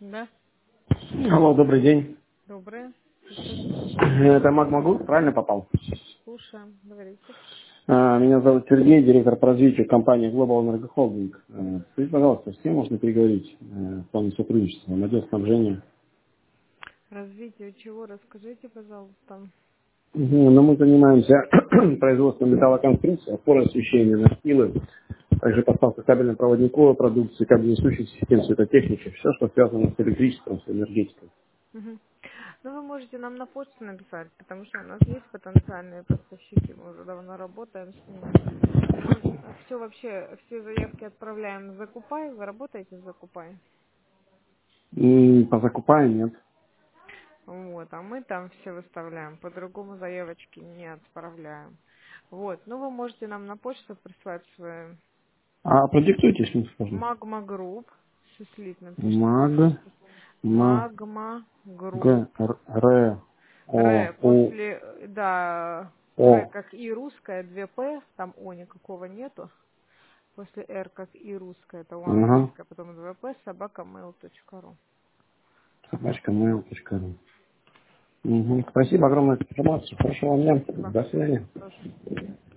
Да, Алло, добрый день. доброе. Слушаю. Это Магмагу, правильно попал? Слушаем. Говорите. Меня зовут Сергей, директор по развитию компании Global Energo Holding. Скажите, пожалуйста, с кем можно переговорить в плане сотрудничества, отдел снабжения? Развитие чего? Расскажите, пожалуйста. Но мы занимаемся производством металлоконструкций, опор освещения, настилы, также поставка кабельно-проводниковой продукции, кабельно-несущих систем, светотехники, все, что связано с электричеством, с энергетикой. Мгм. Ну, вы можете нам на почту написать, потому что у нас есть потенциальные поставщики, мы уже давно работаем с ними. Мы все вообще, все заявки отправляем в Закупай, вы работаете в Закупай? По закупаю нет. Вот, а мы там все выставляем, по-другому заявочки не отправляем. Вот, ну вы можете нам на почту прислать свою А продиктуйте, если сложно. Magma Group, все слитно пишется, Маг, ма, Magma Group. г, р, о, Р у, после, да, Р о. как и русская, 2 П, там О никакого нету. После Р как и русская, это у Ага. английская, потом 2 П, собака mail.ru. Собачка mail.ru. Спасибо огромное за информацию. Хорошего вам дня. Спасибо. До свидания. Тоже.